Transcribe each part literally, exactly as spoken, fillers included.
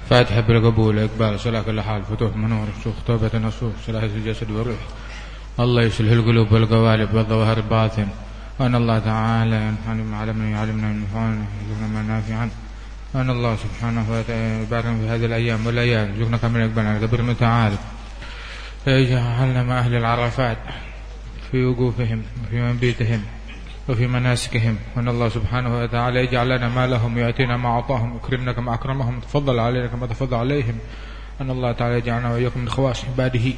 فاتحة بالقبول إقبال صلاح كل حال فتوح منور سوخ توبة نصوح صلاح الجسد والروح. الله يصلح القلوب والقوالب والظواهر الباطن. وأن الله تعالى ينفعنا علمنا يعلمنا ينفعنا يرزقنا ما نافعا. وأن الله سبحانه وتعالى يبارك في هذه الأيام والليالي يرزقنا كامل إقبال على قبر متعال. يجعلنا مع أهل العرفات في وقوفهم وفي منبيتهم وفي مناسكهم. وأن الله سبحانه وتعالى يجعل لنا ما لهم ويأتينا ما أعطاهم ويكرمنا كما أكرمهم تفضل علينا كما تفضل عليهم. أن الله تعالى يجعلنا وإياكم من خواص عباده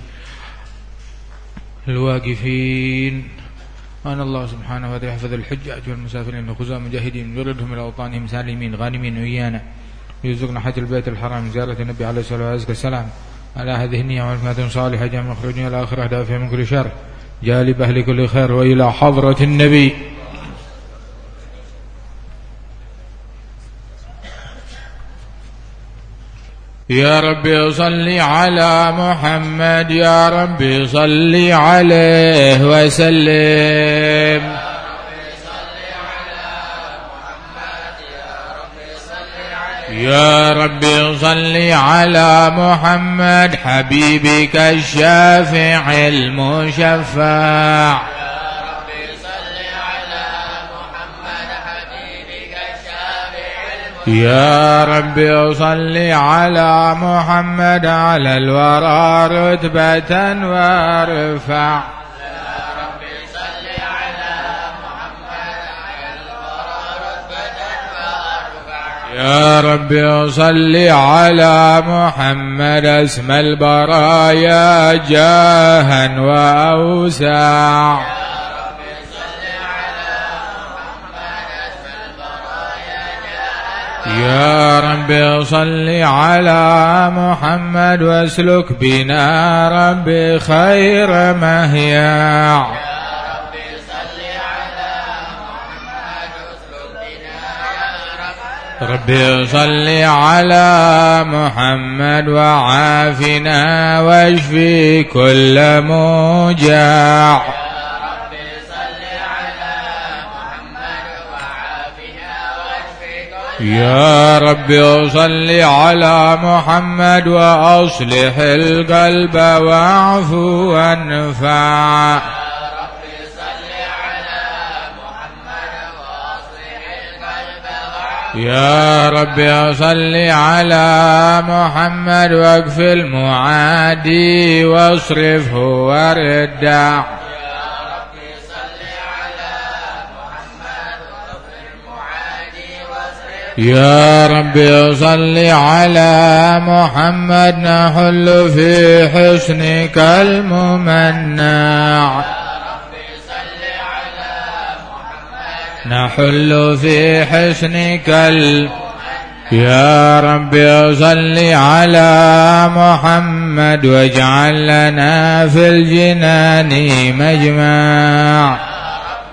الواقفين. وأن الله سبحانه وتعالى يحفظ الحجاج والمسافرين والغزاة المجاهدين ويردهم إلى أوطانهم سالمين غانمين وإيانا ويرزقنا حج البيت الحرام زيارة النبي عليه الصلاة والسلام على هذه النية والمكانة صالحة جامع مخرجين إلى آخر أهدافها من كل شر جالب أهل كل خير وإلى حضرة النبي. يا ربي صل على محمد يا ربي صل عليه وسلم. يا ربي صل على محمد حبيبك الشافع المشفع. يا ربي صل على محمد على الورى رتبة وارفع. يا ربي صل على محمد على الورى رتبة وارفع. يا ربي صل على محمد اسم البرايا جاها وأوسع. يا رب صل على محمد واسلك بنا رب خير مهياع. يا رب صل على محمد واسلك بنا رب صل على محمد وعافنا واشفي كل موجع. يا رب صل على محمد وأصلح القلب واعفو وانفع. يا رب صل على محمد وأصلح القلب واعفو. يا رب صل على محمد واكف المعادي واصرفه واردع. يا رب صل على محمد نحل في حسنك الممنع. يا رب صل على محمد نحل في حسنك ال يا رب صل على محمد واجعل لنا في الجنان مجمع.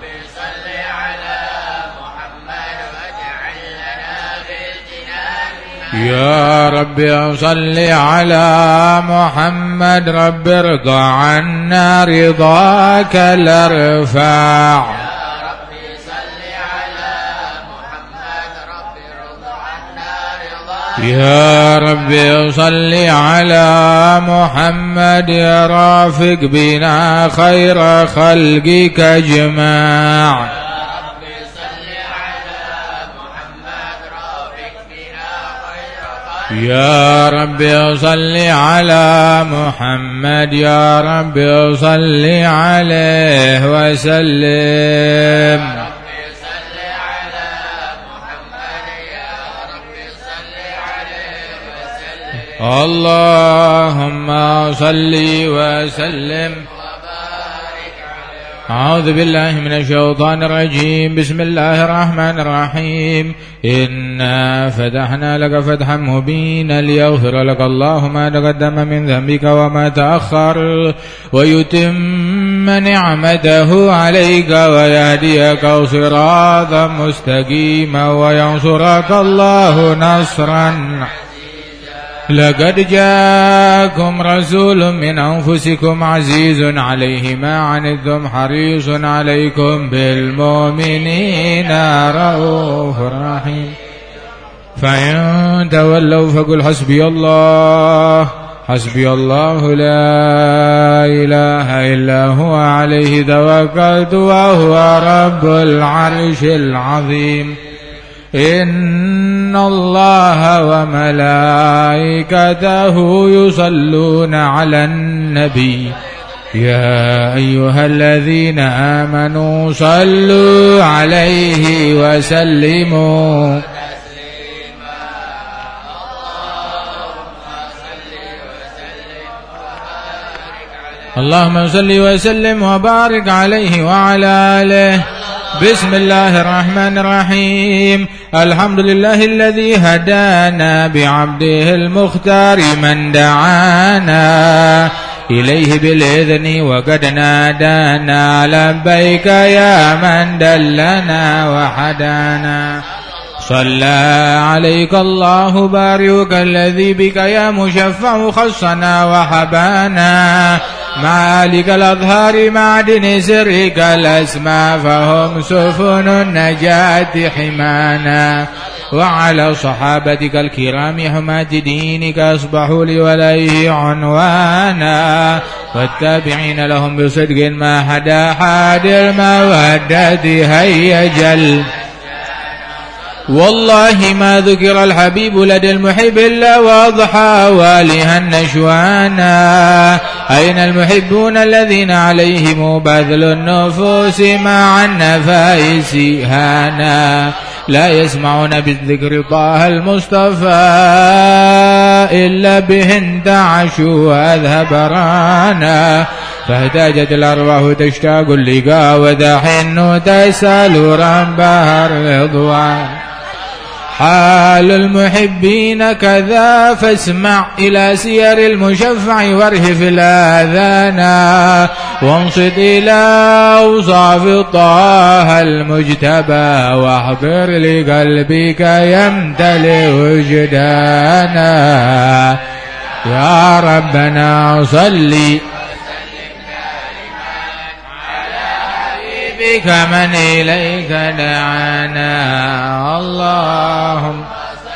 يا رب صل على محمد رب ارضى عنا رضاك الارفع. يا رب صل على محمد رب ارضى عنا رضاك. يا رب صل على محمد يا رافق بنا خير خلقك اجماع. يا رب صل على محمد يا رب صل عليه وسلم. يا رب صل على محمد يا رب صل عليه وسلم. اللهم صل وسلم أعوذ بالله من الشيطان الرجيم. بسم الله الرحمن الرحيم. إنا فتحنا لك فتحا مبينا ليغفر لك الله ما تقدم من ذنبك وما تأخر ويتم نعمته عليك ويهديك صراطا مستقيما وينصرك الله نصرا. لقد جاءكم رسول من أنفسكم عزيز عليه ما عنتم حريص عليكم بالمؤمنين رؤوف رحيم. فإن تولوا فقل حسبي الله حسبي الله لا إله إلا هو عليه توكلت وهو رب العرش العظيم. إن الله وملائكته يصلون على النبي يا أيها الذين آمنوا صلوا عليه وسلموا. اللهم صل وسلم وبارك عليه وعلى آله. بسم الله الرحمن الرحيم. الحمد لله الذي هدانا بعبده المختار من دعانا إليه بالإذن وقد نادانا لبيك يا من دلنا وحدانا. صلى عليك الله بارك الذي بك يا مشفع خصنا وحبانا مالك الأظهار معدن سرك الأسماء فهم سفن النجاة حمانا. وعلى صحابتك الكرام حماة دينك أصبحوا لوليه عنوانا والتابعين لهم بصدق ما هدى حاد المودة هيا جل. والله ما ذكر الحبيب لدى المحب إلا واضحى والها النشوانا. أين المحبون الذين عليهم بذل النفوس مع النفائس هانا. لا يسمعون بالذكر طه المصطفى إلا به انتعشوا وأذهب رانا. فاحتاجت الأرواح تشتاق اللقاء وتحن تسأل ربها الرضوان. حال المحبين كذا فاسمع إلى سير المشفع وارهف الآذان وانصت إلى أوصاف طه المجتبى واحضر لقلبك يمتلئ وجدانا. يا ربنا صلي بك من إليك دعانا. اللهم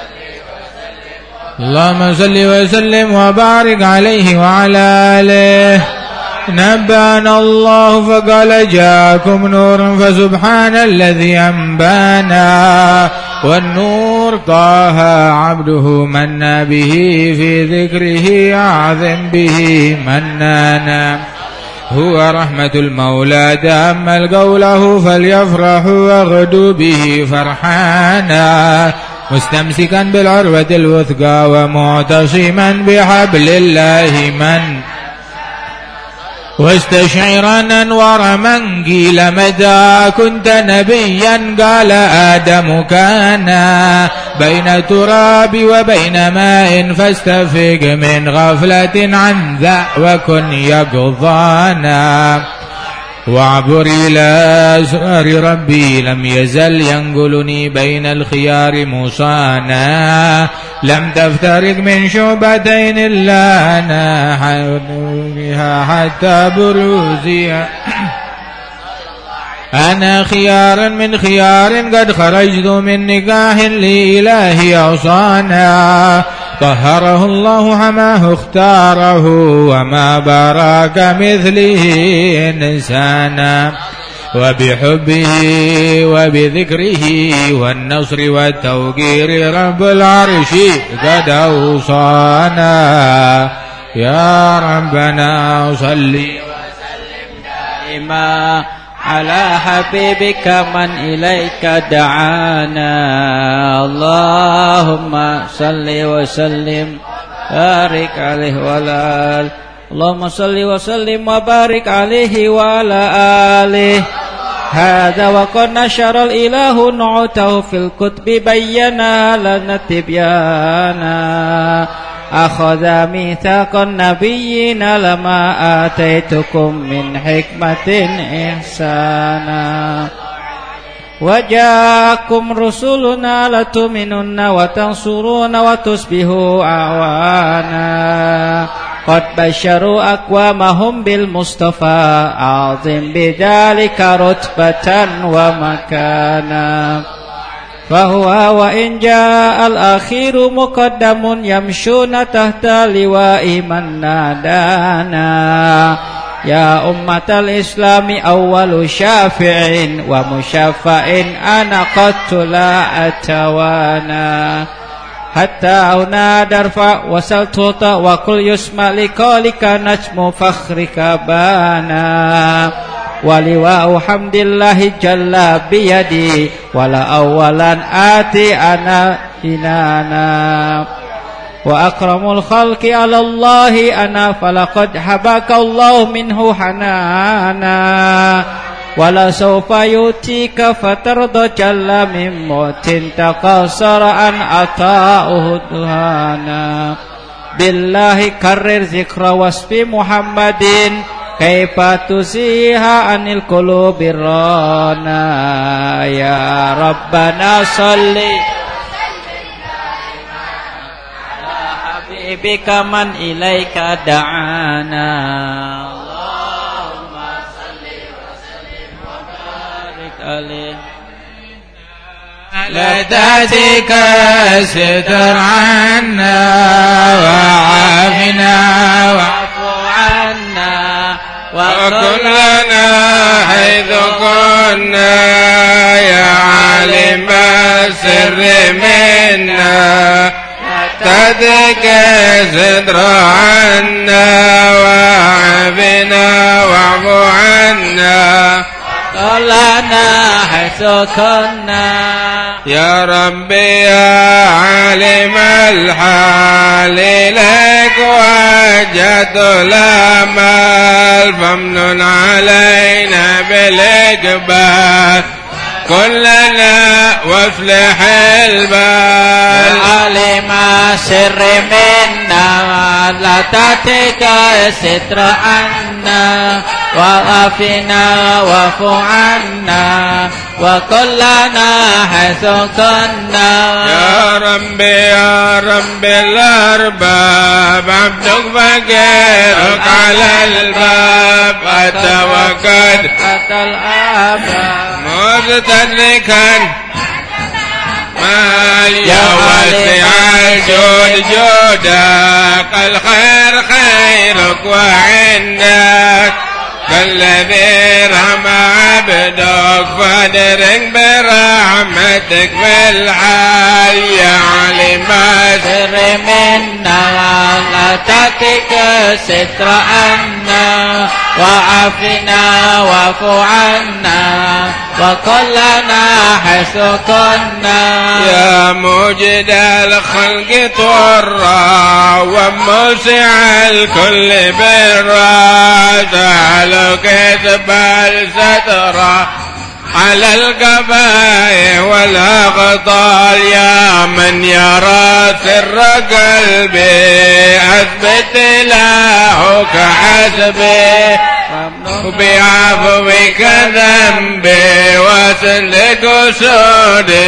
اللهم صل وسلم وبارك عليه وعلى آله. نبأنا الله فقال جاءكم نور فسبحان الذي أنبانا. والنور طه عبده منا به في ذكره أعظم به منانا. هو رحمة المولى تأمل قوله فليفرحوا واغدوا به فرحانا. مستمسكا بالعروة الوثقى ومعتصما بحبل الله من واستشعرا أنوار من قيل متى كنت نبيا قال آدم كان بين تراب وبين ماء فاستفق من غفلة عن ذا وكن يقظانا. واعبر إلى أسرار ربي لم يزل ينقلني بين الخيار موصانا. لم تفترق من شعبتين إلا أنا حتى بروزي أنا خيار من خيار قد خرجت من نكاح لإلهي أوصانا. طهره الله حماه اختاره وما بارك مثله إنسانا. وبحبه وبذكره والنصر والتوقير رب العرش قد أوصانا. يا ربنا صلي وسلم دائما على حبيبك من إليك دعانا. اللهم صل وسلم بارك عليه وعلى آله. اللهم صل وسلم وبارك عليه وعلى آله. هذا وقد نشر الإله نعته في الكتب بينا لنا تبيانا. أخذ ميثاق النبيين لما آتيتكم من حكمة إحسانا. وجاءكم رسلنا لتؤمنن وتنصرون وتصبحوا أعوانا. قد بشروا أقوامهم بالمصطفى أعظم بذلك رتبة ومكانا. فهو وإن جاء الأخير مقدم يمشون تحت لواء من نادانا يا أمة الإسلام أول شافع ومشفع أنا قد لا أتوانا حتى هنا درفع وصلت وقل يسمع لقولك نجم فخرك بانا ولواء حمد الله جل بيدي ولا أولا آتي أنا إنانا وأكرم الخلق على الله أنا فلقد حباك الله منه حنانا ولا سوف يؤتيك فترضى جل من موت تقصر عن عطاؤه دهانا بالله كرر ذكر وصف محمد كيف تسيها عن القلوب الرانا يا ربنا صل بك من إليك دعانا اللهم صل وسلم وبارك عليه لا تأتيك ستر عنا وعافنا واعف عنا وكلنا حيث كنا يا عالم السر منا تأتيك ستر عنا وعافنا واعف عنا كلنا حيث كنا يا ربي يا عالم الحال إليك وجهت الآمال فامنن علينا بالإقبال كلنا واصلح البال عالم سر منا لا تأتيك ستر عنا وعافنا واعف عنا وكلنا حيث كنا يا ربي يا رب الأرباب عبدك فقيرك على الباب أتى وقد أتى الآباء مستدركا ما يا واسع الجود جودك الخير خيرك وعندك كالذي رحم عبدك فادرك برحمتك بالحال يا علم سر منا لا تأتيك ستر عنا وعافنا واعف عنا وكلنا حيث كنا يا موجد الخلق طرا وموسع الكل برا سألك اثبال سترا على القبائل والأغطال يا من يرى سر قلبي أثبت إلهك حسبي وبعفوك ذنبي وسلك سودي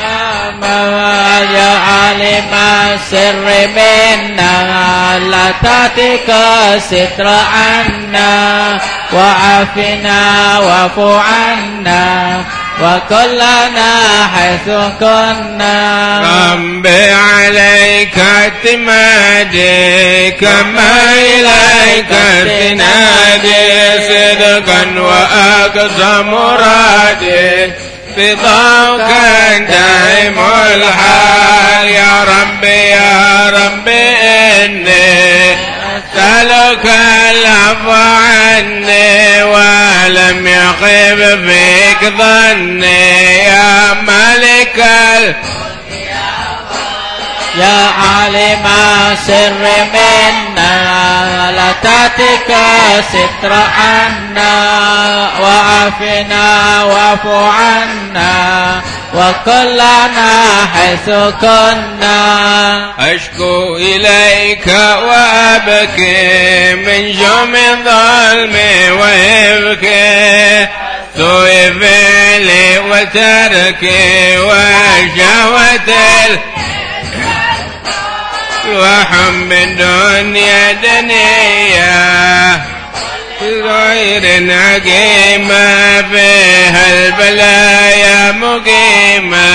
يا عالم السر منا لا تأتيك ستر عنا وعافنا واعف عنا وكلنا حيث كنا ربي عليك اعتمادي كما إليك استنادي صدقا وأقصى مرادي رضاك دائم الحال يا ربي يا ربي إني أسألك العفو عني ولم يخيب فيك ظني يا ملك يا عالم سر منا لا تأتيك ستر عنا وعافنا واعف عنا وكلنا حيث كنا أشكو إليك وأبكي من جم ظلمي وإبكي سوء فعلي وتركي وشهوة وحب الدنيا دنيا غير عقيمة فيها البلايا مقيمة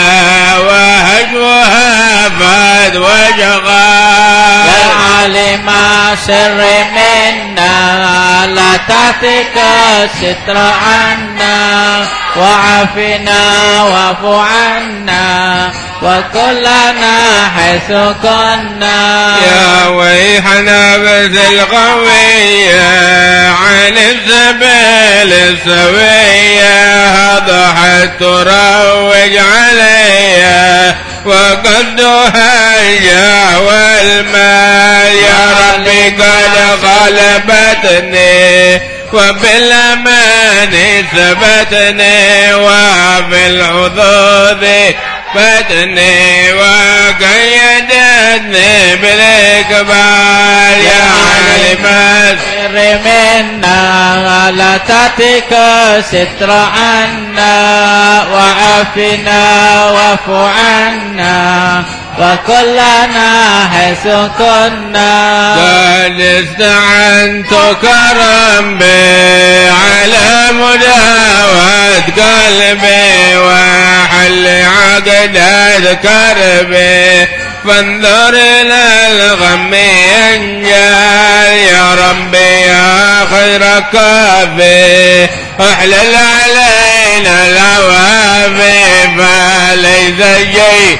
وهجوها فاد وجغال. يا عالم سر منا لا تعطيك ستر عنا وعافنا واعف عنا وكلنا حيث كنا. يا ويحنا بذل قوية عن السبيل السوية ضحت تروج عليا وقدها الجاه والمال. يا ربي قد غلبتني وبالأمان ثبتني وفي الحظوظ فتني وقيدتني بالإقبال. يا عالم السر منا لا تعطيك ستر عنا وعافنا واعف عنا وكلنا حيث كنا. قد استعنت كرم بي على مداوة قلبي وحل عقدة كربي فانظر إلى الغم ينجال. يا ربي يا خير كافي احلل علينا العوافي فليس شيء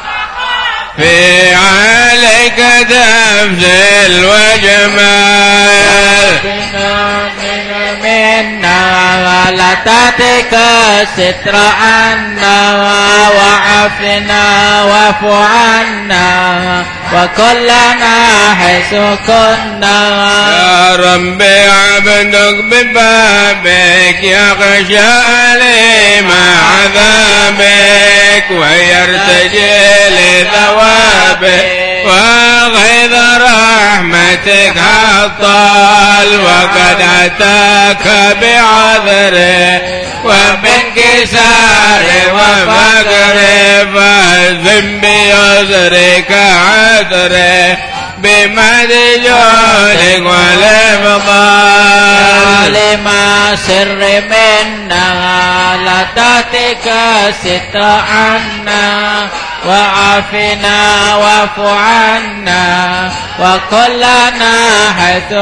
في عليك تفزل وجمال. منا لا تعطيك ستر عنا وعافنا واعف عنا وكلنا حيث كنا. يا ربي عبدك ببابك يغشى علي مع عذابك ويرتجي لثوابك وغيظ رحمتك هطال وقد أتاك بعذره وبانكسار وفقر فالذم بيسرك عذره بمد جودك والإفضال. عالم سر منا لا تعطيك ستر عنا وعافنا واعف عنا وكلنا حيث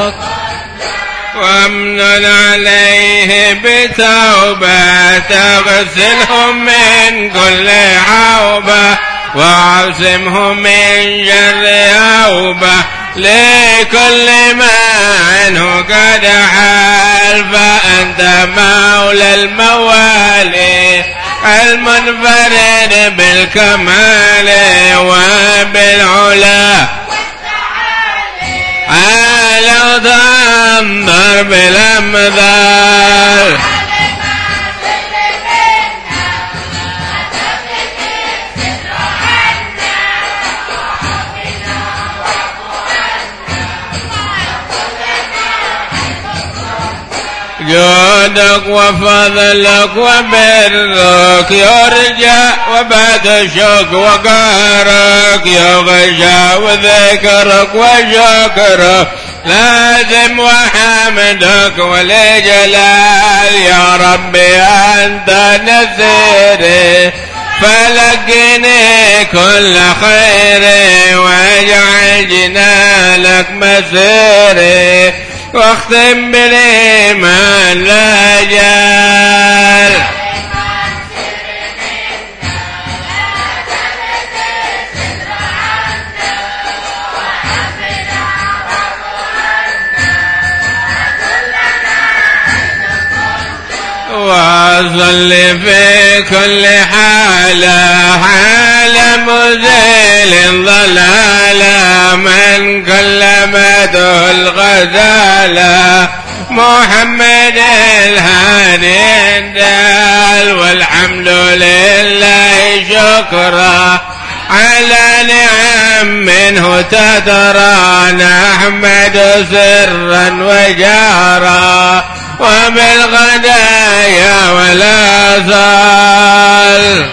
وامنن عليه بتوبة تغسلهم من كل عوبة وعصمهم من شر أوبة لكل ما عنه قد حال. فأنت مولى الموالي المنفرد بالكمال وبالعلا لو تنظر بالأمثال. جودك وفضلك وبرك يرجى وبتشك وقهرك يغشى وذكرك وشكرك لازم وحمدك ولجلال. يا ربي أنت نسيري فلقني كل خير واجعل جنانك مسيري واختم بالإيمان لا جال. وصل في كل حالة حال مزيل ضلالة من كلمته الغزالة محمد الهادي الدال. والحمد لله شكرا على نعم منه تترى نحمد سرا وجهرا وبالغدايا ولا زال.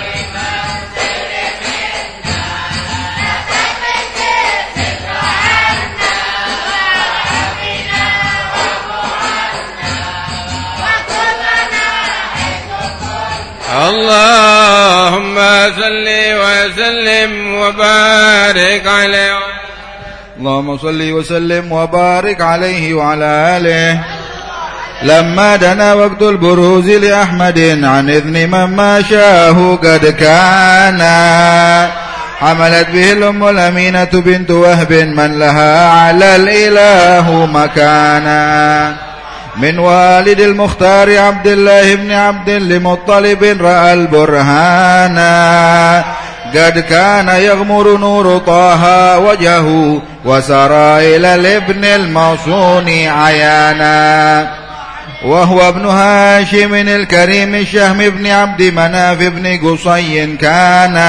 اللهم صل وسلم وبارك عليه. اللهم صل وسلم وبارك عليه وعلى آله. لما دنا وقت البروز لأحمد عن إذن من ما شاه قد كان حملت به الأم الأمينة بنت وهب من لها على الإله مكانا من والد المختار عبد الله بن عبد لمطلب رأى البرهانا قد كان يغمر نور طه وجهه وسرى إلى الابن المصون عيانا وهو ابن هاشم الكريم الشهم بن عبد مناف بن قصي كان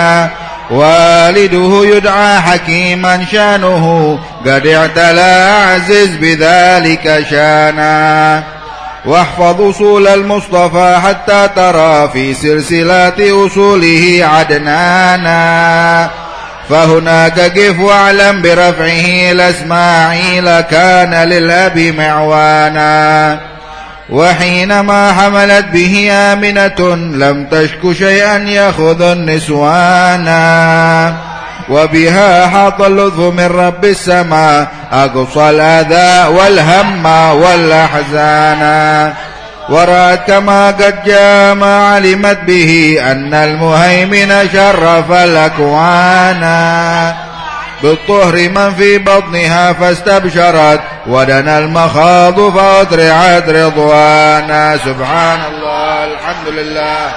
والده يدعى حكيما شانه قد اعتلى عزز بذلك شانا واحفظ أصول المصطفى حتى ترى في سلسلات أصوله عدنانا فهناك قف واعلم برفعه لإسماعيل كان للأب معوانا وحينما حملت به آمنة لم تشك شيئا يأخذ النسوانا وبها حاط اللطف من رب السماء أقصى الأذى والهم والأحزانا ورأت كما قد جاء ما علمت به أن المهيمن شرف الأكوانا بالطهر من في بطنها فاستبشرت ودنا المخاض فأطرعت رضوانا. سبحان الله الحمد لله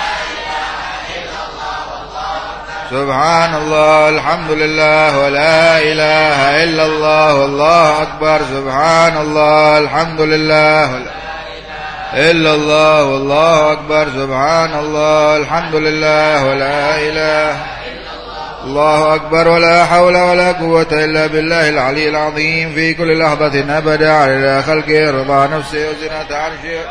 سبحان الله الحمد لله ولا إله إلا الله والله أكبر. سبحان الله الحمد لله ولا إلا الله والله أكبر. سبحان الله الحمد لله ولا إله الله أكبر ولا حول ولا قوة إلا بالله العلي العظيم في كل لحظة أبدا على خلقه رضا نفسه وزنة عرشه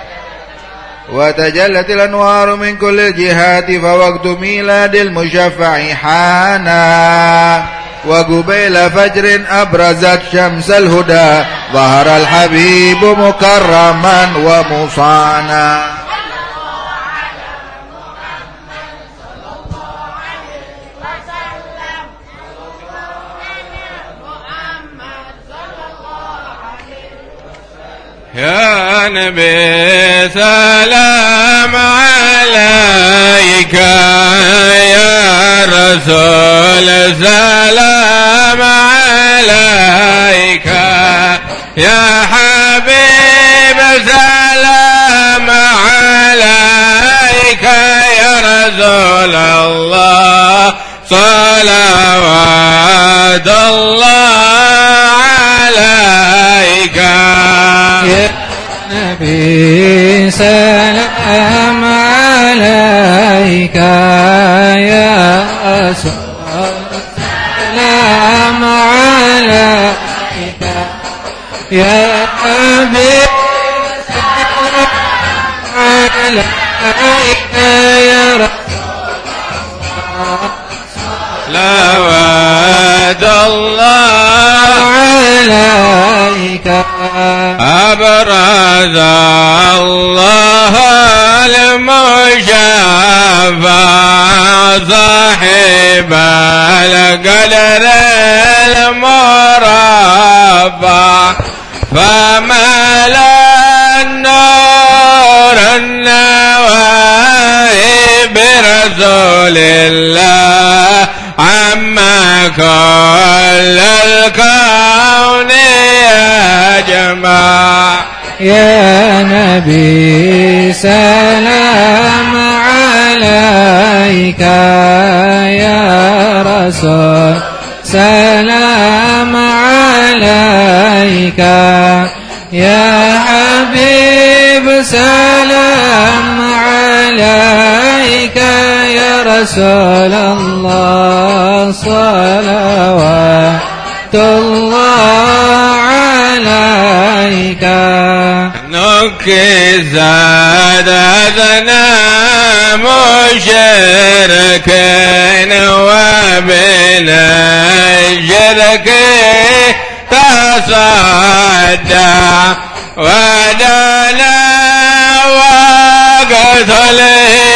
وتجلت الأنوار من كل الجهات فوقت ميلاد المشفع حانا وقبيل فجر أبرزت شمس الهدى ظهر الحبيب مكرما ومصانا. يا نبي سلام عليك يا رسول سلام عليك يا حبيب سلام عليك يا رسول الله صلوات الله عليك يا نبي سلام عليك يا رسول سلام عليك يا حبيب سلام عليك يا رسول صلوات الله عليك أبرز الله المشفع صاحب القدر المرفع فملا النور النواهي برسول الله عما كل الكون يجمع. يا نبي سلام عليك يا رسول سلام عليك يا حبيب سلام عليك يا رسول الله صلوات الله عليك. نكز أذنى مشركين وبين الشرك تصدع ودنا وقت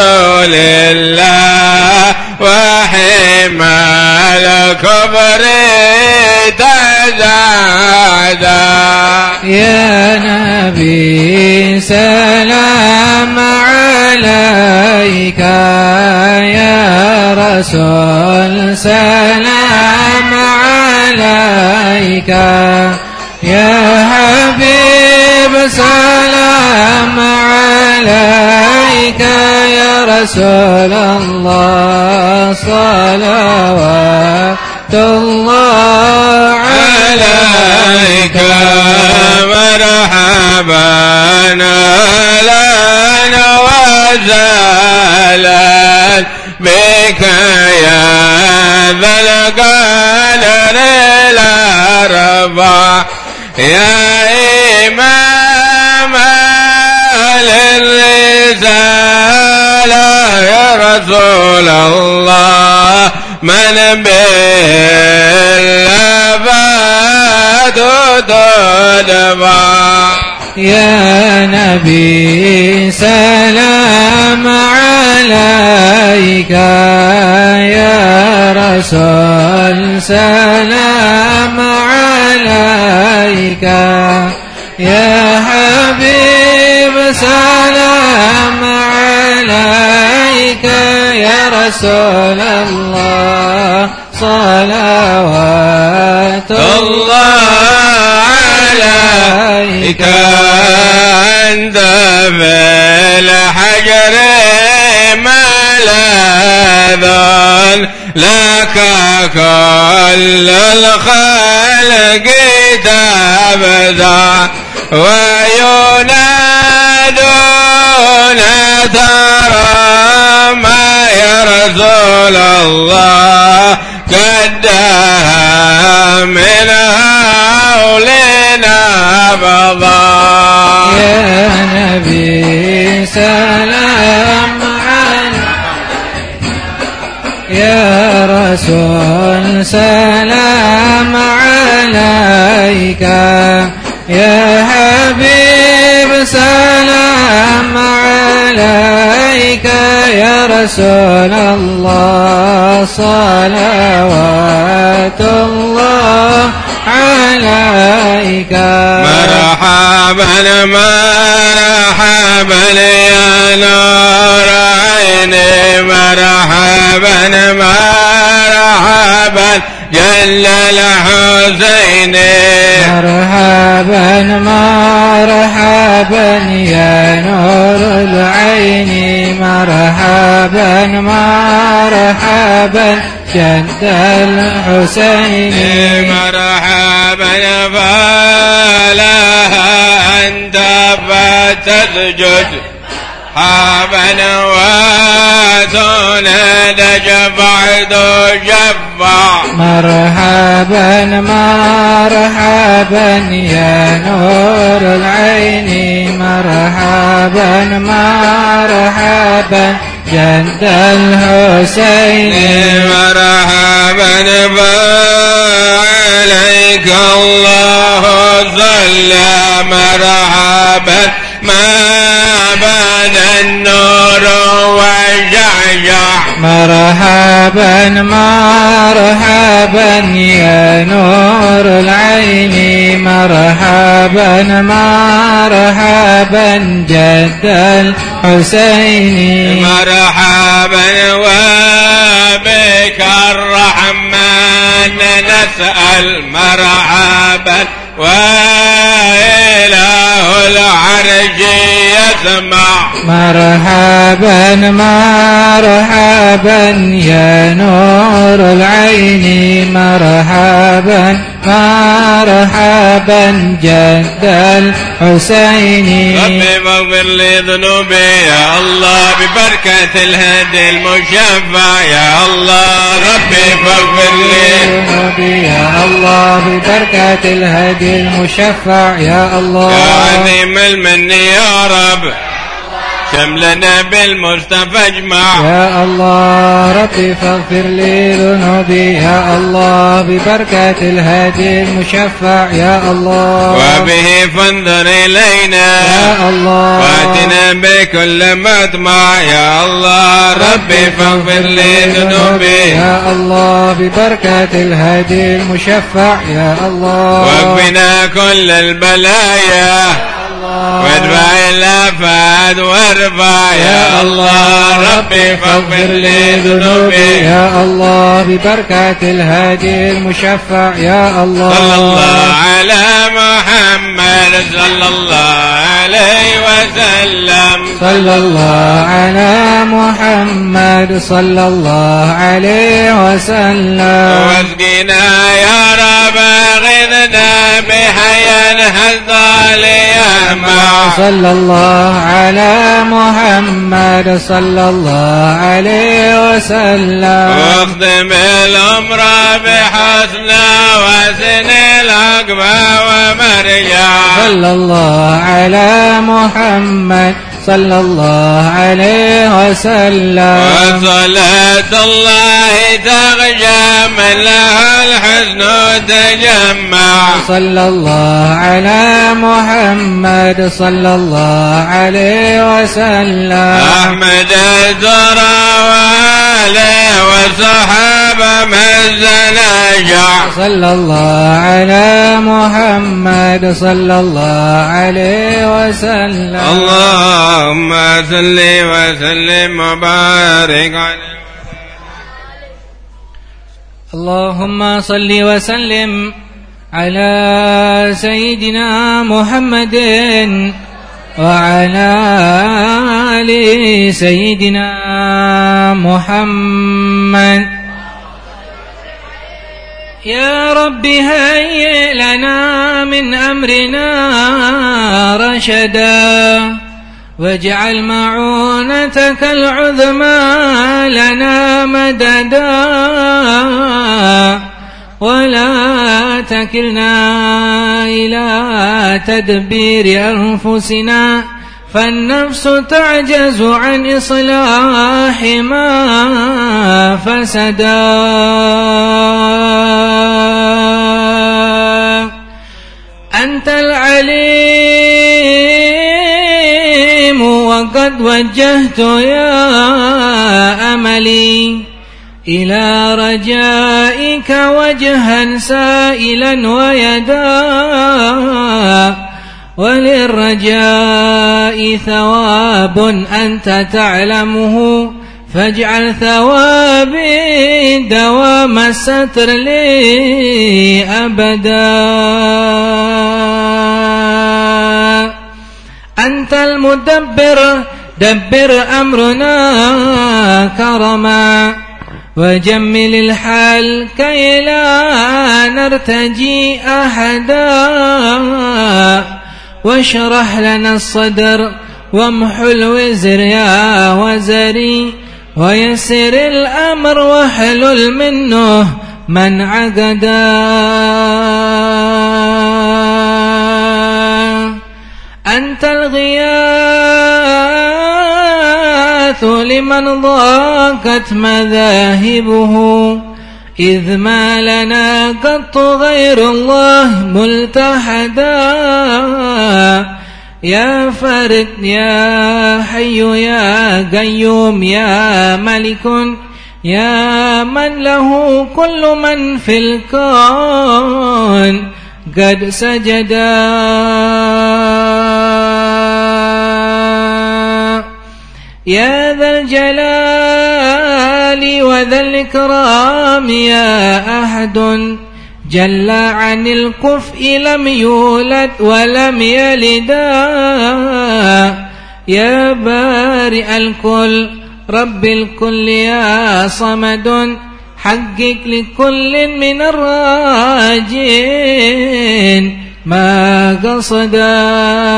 رسول الله وحمى الكبر تزادا. يا نبي سلام عليك، يا رسول سلام عليك، يا حبيب سلام عليك، يا رسول الله صلوات الله عليك. مرحبا لنا وزالا بك يا ذا القدر الأربع، يا إمام للرسالة، يا رسول الله من باللفات تدفع. يا نبي سلام عليك، يا رسول سلام عليك، يا حبيب سلام عليك، يا رسول الله صلوات الله عليك. أنت بالحجر ملاذ لك كل الخلق تبدأ، وينادون ترى ما يا رسول الله قدها من هولنا بضاء. يا نبي سلام عليك، يا رسول سلام عليك، يا حبيب سلام عليك، يا رسول الله صلوات الله عليك. مرحبا مرحبا يا نور عيني، مرحبا مرحبا جل الحسين، مرحبا مرحبا يا نور العين، مرحبا مرحبا جد الحسين، مرحبا فلها أنت فتسجد مرحبا وتنادى شفعت شفع، مرحبا مرحبا يا نور العين، مرحبا مرحبا جد الحسين، مرحبا عليك الله صلى، مرحبا ما بان النور والجعجع، مرحبا مرحبا يا نور العين، مرحبا مرحبا جد الحسين، مرحبا وبك الرحمن نسأل، مرحبا وإله العرش يسمع، مرحبا مرحبا يا نور العين، مرحبا مرحبا جد الحسين، ربي فاغفر لي ذنوبي يا الله ببركة الهدي المشفع، يا الله ربي فاغفر لي ذنوبي يا الله ببركة الهدي المشفع، يا الله يا عظيم المن يا رب شملنا بالمصطفى اجمع. يا الله ربي فاغفر لي ذنوبي يا الله ببركة الهادي المشفع يا الله وبه فانظر إلينا يا الله واتنا بكل مطمع يا الله ربي فاغفر لي ذنوبي يا الله ببركة الهادي المشفع يا الله واكفنا كل البلايا وادفع الآفات وارفع يا الله ربي فاغفر لي ذنوبي يا الله ببركة الهادي المشفع يا الله صلى الله على محمد صلى الله عليه وسلم صلى الله على محمد صلى الله عليه وسلم واسقنا يا رب غذنا بحيا الظالم صلى الله على محمد صلى الله عليه وسلم واختم الأمر بحسنى وسن العقبى ومرجع صلى الله على محمد صلى الله عليه وسلم وصلاة الله تغشى من لها الحزن تجمع صلى الله على محمد صلى الله عليه وسلم أحمد الزرى وآله وصحابة مزنجع صلى الله على محمد صلى الله عليه وسلم اللهم صل وسلم وبارك عليه. اللهم صل وسلم على سيدنا محمد وعلى آل سيدنا محمد. يا رب هيئ لنا من أمرنا رشدا واجعل معونتك العظمى لنا مددا ولا تكلنا إلى تدبير أنفسنا فالنفس تعجز عن إصلاح ما فسدا. أنت العليم وقد وجهت يا أملي إلى رجائك وجها سائلا ويدا وللرجاء ثواب أنت تعلمه فاجعل ثوابي دوام الستر لي أبدا. أنت المدبر دبر أمرنا كرما وجمل الحال كي لا نرتجي أحدا واشرح لنا الصدر وامح الوزر يا وزري ويسر الأمر واحلل منه من عقدا. أنت الغياث لمن ضاقت مذاهبه إذ ما لنا قط غير الله ملتحدا. يا فرد يا حي يا قيوم يا ملك يا من له كل من في الكون قد سجدا. يا ذا الجلال وذا الإكرام يا أحد جل عن الكفء لم يولد ولم يلدا. يا بارئ الكل رب الكل يا صمد حقق لكل من الراجين ما قصدا.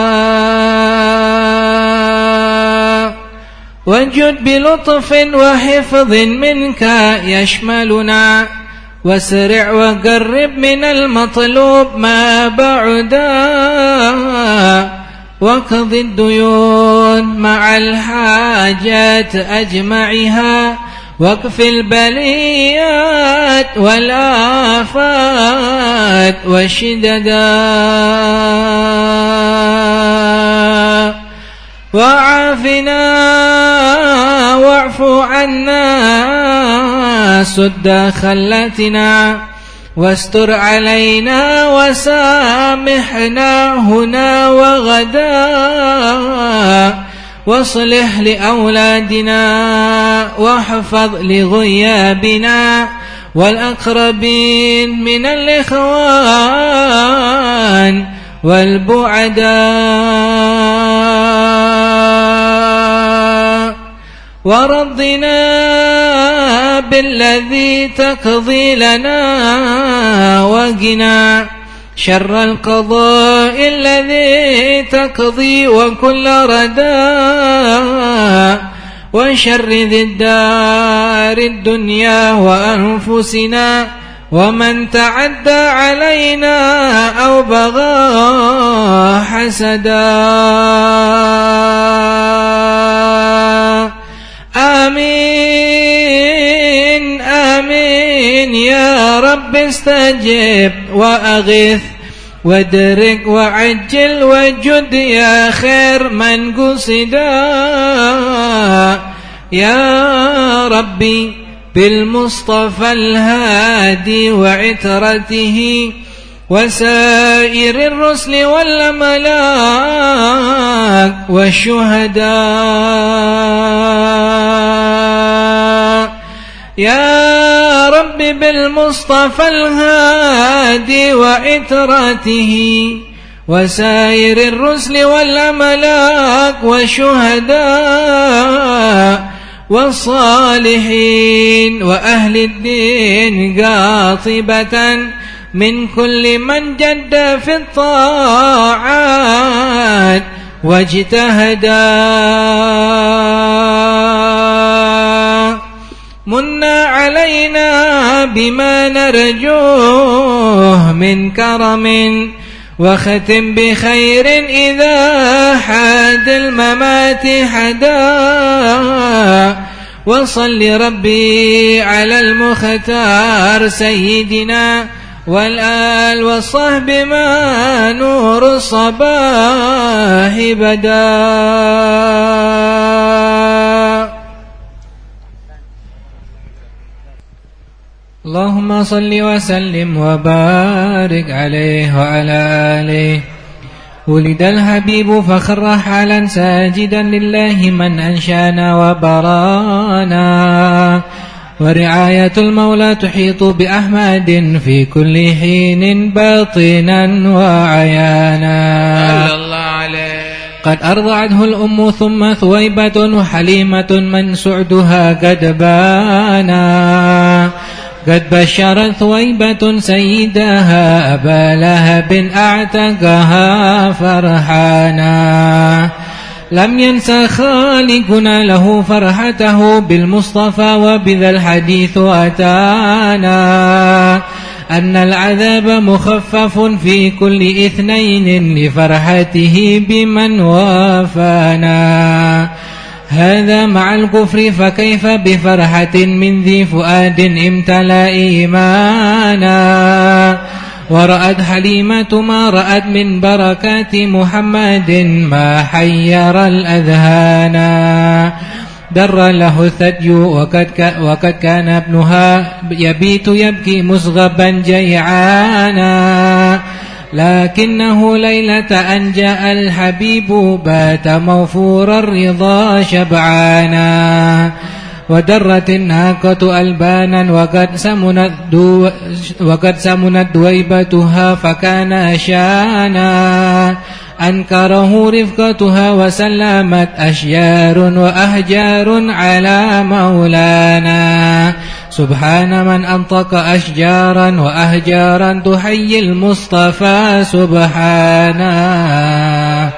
وجد بلطف وحفظ منك يشملنا واسرع وقرب من المطلوب ما بعدا واقض الديون مع الحاجات أجمعها واكف البليات والآفات والشددات وعافنا واعف عنا سد خلتنا واستر علينا وسامحنا هنا وغدا واصلح لأولادنا واحفظ لغيابنا والأقربين من الإخوان والبعداء ورضنا بالذي تقضي لنا وقنا شر القضاء الذي تقضي وكل رداء وشر ذي الدار الدنيا وأنفسنا ومن تعدى علينا أو بغى حسدا آمين آمين يا رب استجب وأغث وادرك وعجل وجد يا خير من قصدا يا ربي بالمصطفى الهادي وعترته وسائر الرسل والملاك والشهداء يا رب بالمصطفى الهادي وعترته وسائر الرسل والملاك والشهداء والصالحين وأهل الدين قاطبة من كل من جد في الطاعات واجتهدا منا علينا بما نرجوه من كرم وختم بخير إذا حاد الممات حدا وصل ربي على المختار سيدنا والآل والصحب ما نور الصباح بدا. اللهم صل وسلم وبارك عليه وعلى آله. ولد الحبيب فخر حالا ساجدا لله من أنشانا وبرانا ورعاية المولى تحيط بأحمد في كل حين باطنا وعيانا صلى الله عليه. قد أرضعته الأم ثم ثويبة وحليمة من سعدها قد بانا قد بشرت ثويبة سيدها أبا لهب أعتقها فرحانا لم ينسى خالقنا له فرحته بالمصطفى وبذا الحديث أتانا أن العذاب مخفف في كل اثنين لفرحته بمن وافانا هذا مع الكفر فكيف بفرحة من ذي فؤاد امتلأ إيمانا ورأت حليمة ما رأت من بركات محمد ما حير الأذهانا در له الثدي وقد, وقد كان ابنها يبيت يبكي مصغبا جيعانا لكنه ليلة أن جاء الحبيب بات موفور الرضا شبعانا ودرت الناقة ألبانا وقد سمنت, دو وقد سمنت دويبتها فكان شانا أنكره رفقتها وسلمت أشجار وأحجار على مولانا سبحان من أنطق أشجارا وأحجارا تحيي المصطفى سبحانا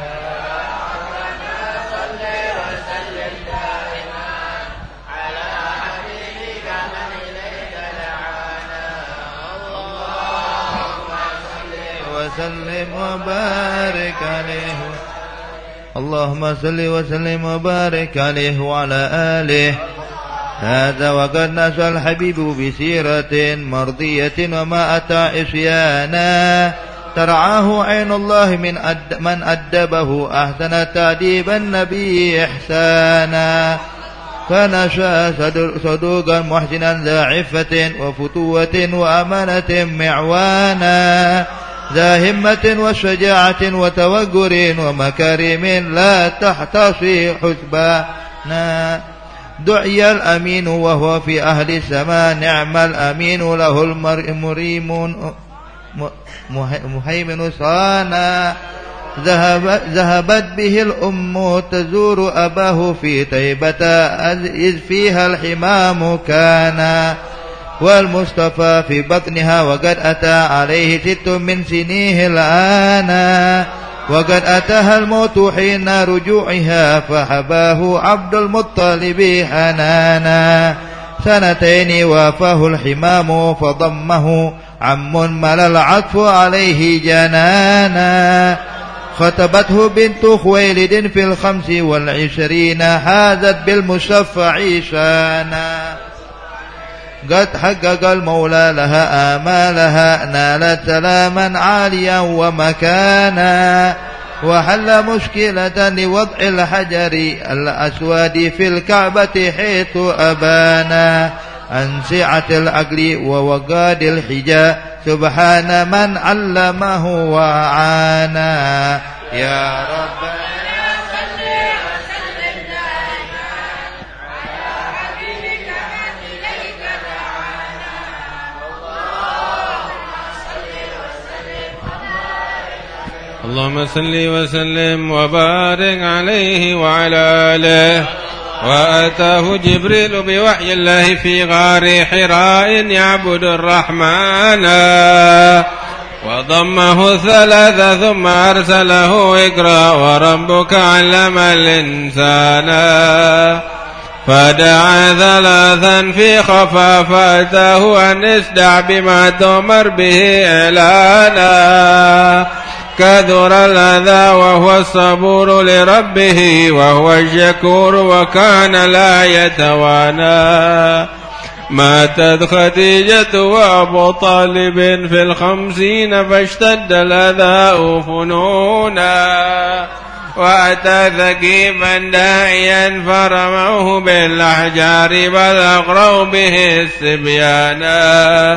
وسلم وبارك عليه اللهم صل وسلم وبارك عليه وعلى آله. هذا وقد نسى الحبيب بسيرة مرضية وما أتى إصيانا ترعاه عين الله من أد من أدبه أحسن تأديب النبي إحسانا. فنشأ صدوقا محسنا ذا عفة وفتوة وأمانة معوانا ذا همة وشجاعة وتوقر ومكارم لا تحتصي حسبانا. دعي الأمين وهو في أهل السماء نعم الأمين له المريم مهيمن صانا. ذهب ذهبت به الأم تزور أباه في طيبة إذ فيها الحمام كان والمصطفى في بطنها وقد أتى عليه ست من سنيه الآن وقد أتاها الموت حين رجوعها فحباه عبد المطلب حنانا. سنتين وافاه الحمام فضمه عم مل العطف عليه جنانا. خطبته بنت خويلد في الخمس والعشرين حازت بالمشفع شانا. قد حقق المولى لها آمالها نالت سلاما عاليا ومكانا وحل مشكلة لوضع الحجر الأسود في الكعبة حيث أبانا عن سعة العقل ووقاد الحجاب سبحان من علمه وعانا. يا رب اللهم صل وسلم وبارك عليه وعلى آله. وأتاه جبريل بوحي الله في غار حراء يعبد الرحمن وضمه ثلاثة ثم أرسله اقرأ وربك علم الإنسان. فدعا ثلاثا في خفا فأتاه أن اسدع بما تؤمر به إعلانا. كثر الأذى وهو الصبور لربه وهو الشكور وكان لا يتوانى. ماتت خديجة وأبو طالب في الخمسين فاشتد الأذى فنونا. وأتى ثقيفا داعيا فرموه بالأحجار بل أغروا به الصبيانا.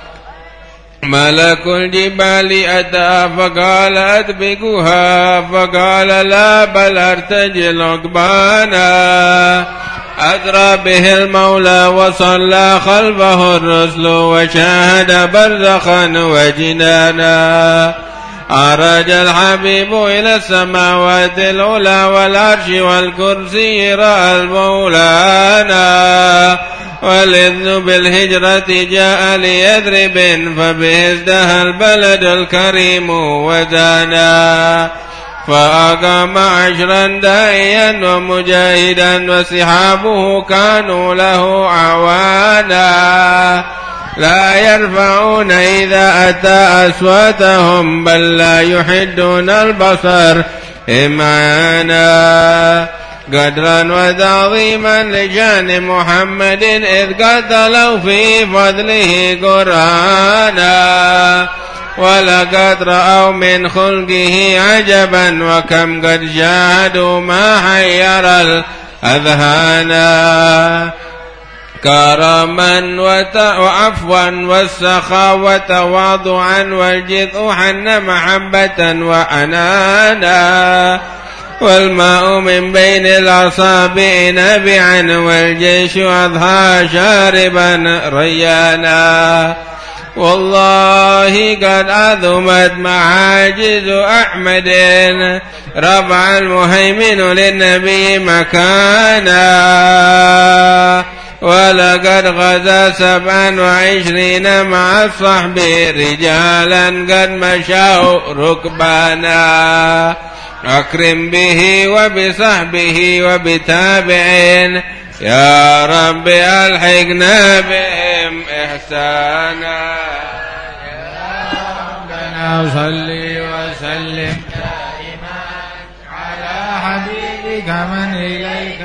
ملك الجبال أتى فقال أدبقها فقال لا بل ارتجل عقبانا. أدرى به المولى وصلى خلفه الرسل وشاهد برزخا وجنانا. عرج الحبيب إلى السماوات العلى والعرش والكرسي رأى المولانا. والإذن بالهجرة جاء ليثرب فبه ازدهى البلد الكريم وزانا. فأقام عشرا داعيا ومجاهدا وسحابه كانوا له أعوانا. لا يرفعون إذا أتى أصواتهم بل لا يحدون البصر إمعانا. قدرا وتعظيما لشان محمد إذ قتلوا في فضله قرآنا. ولقد رأوا من خلقه عجبا وكم قد شاهدوا ما حير الأذهانا. كرما وعفوا والسخاء وتواضعا والجذع حن محبة وأنانا. والماء من بين الأصابع نابعا والجيش أضحى شاربا ريانا. والله قد عظمت معاجز أحمد رفع المهيمن للنبي مكانا. ولقد غزا سبعا وعشرين مع الصحب رجالا قد مشوا ركبانا. أكرم به وبصحبه وبتابعين يا رب ألحقنا بهم إحسانا. يا ربنا صل وسلم دائما على إليك من إليك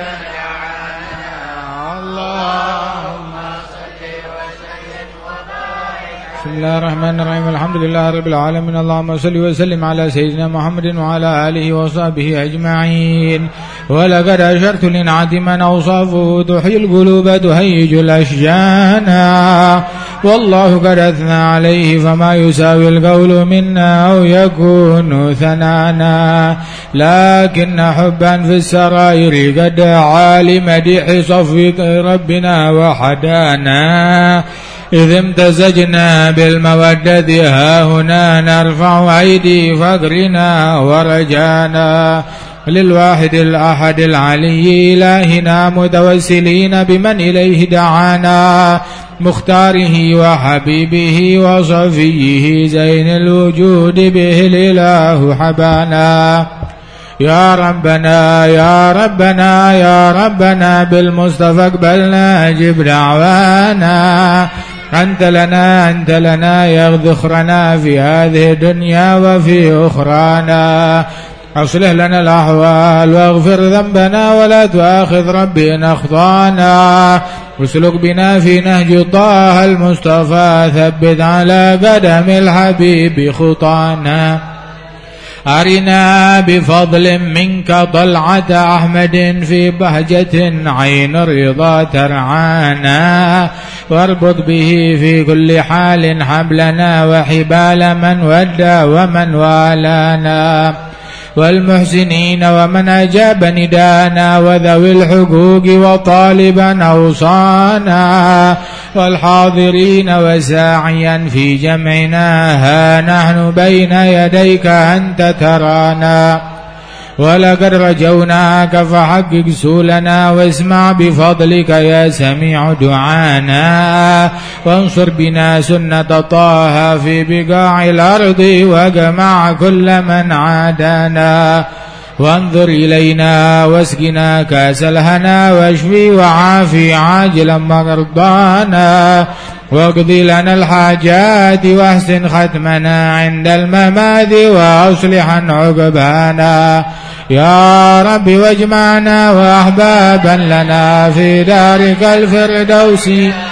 دعانا اللهم صل وسلم وبارك. بسم الله الرحمن الرحيم الحمد لله رب العالمين اللهم صل وسلم على سيدنا محمد وعلى آله وصحبه أجمعين. ولقد أشرت لنعتمن أوصافه تحيي القلوب تهيج الأشجانا والله قد أثنى عليه فما يساوي القول منا أو يكون ثنانا لكن حبا في السرائر قد دعا لمديح صفوك ربنا وحدانا إذ امتزجنا بالمودة ها هنا نرفع أيدي فقرنا ورجانا للواحد الأحد العلي إلهنا متوسلين بمن إليه دعانا مختاره وحبيبه وصفيه زين الوجود به الإله حبانا. يا ربنا يا ربنا يا ربنا بالمصطفى اقبلنا أجب دعوانا. أنت لنا أنت لنا يغ ذخرنا في هذه الدنيا وفي أخرانا. أصلح لنا الأحوال واغفر ذنبنا ولا تؤاخذ ربي إن أخطأنا. واسلك بنا في نهج طه المصطفى ثبت على قدم الحبيب خطانا. أرنا بفضل منك طلعة أحمد في بهجة عين الرضا ترعانا. واربط به في كل حال حبلنا وحبال من ودى ومن والانا والمحسنين ومن أجاب ندانا وذوي الحقوق وطالبا أوصانا والحاضرين وساعيا في جمعنا ها نحن بين يديك أنت ترانا. ولقد رجوناك فحقق سولنا واسمع بفضلك يا سميع دعانا. وانصر بنا سنة طه في بقاع الأرض وجمع كل من عادانا. وانظر إلينا واسقنا كاس الهنا واشفي وعافي عاجلا مرضانا. واقضي لنا الحاجات واحسن ختمنا عند الممات وأصلحا عقبانا. يا رب واجمعنا وأحبابا لنا في دارك الفردوس.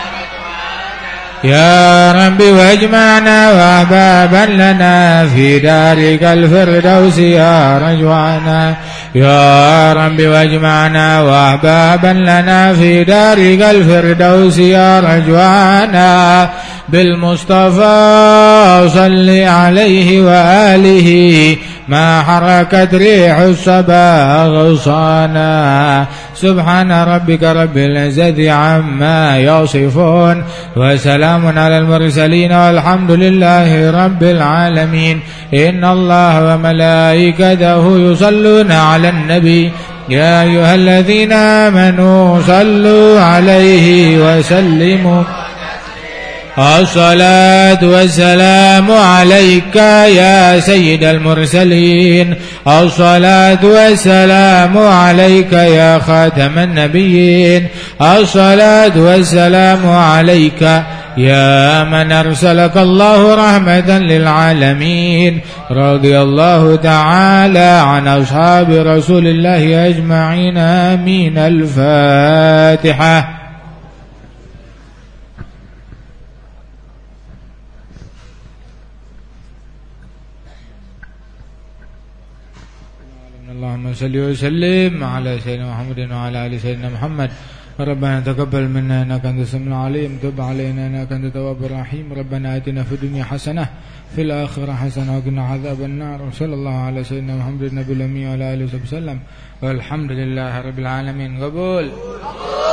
يا رب واجمعنا وأحبابا لنا في دارك الفردوس يا رجوانا. يا رب واجمعنا وأحبابا لنا في دارك الفردوس يا رجوانا. بالمصطفى صل عليه وآله ما حركت ريح الصبا غصانا. سبحان ربك رب العزة عما يصفون وسلام على المرسلين والحمد لله رب العالمين. إن الله وملائكته يصلون على النبي يا أيها الذين آمنوا صلوا عليه وسلموا. الصلاة والسلام عليك يا سيد المرسلين. الصلاة والسلام عليك يا خاتم النبيين. الصلاة والسلام عليك يا من أرسلك الله رحمة للعالمين. رضي الله تعالى عن أصحاب رسول الله أجمعين آمين. الفاتحة. اللهم صل وسلم على سيدنا محمد وعلى آل سيدنا محمد. ربنا تقبل منا إنك أنت السميع العليم. تب علينا إنك أنت التواب الرحيم. ربنا آتنا في الدنيا حسنة في الآخرة حسنة وقنا عذاب النار. وصلى الله على سيدنا محمد النبي الأمي وعلى آله وصحبه وسلم والحمد لله رب العالمين. قبول.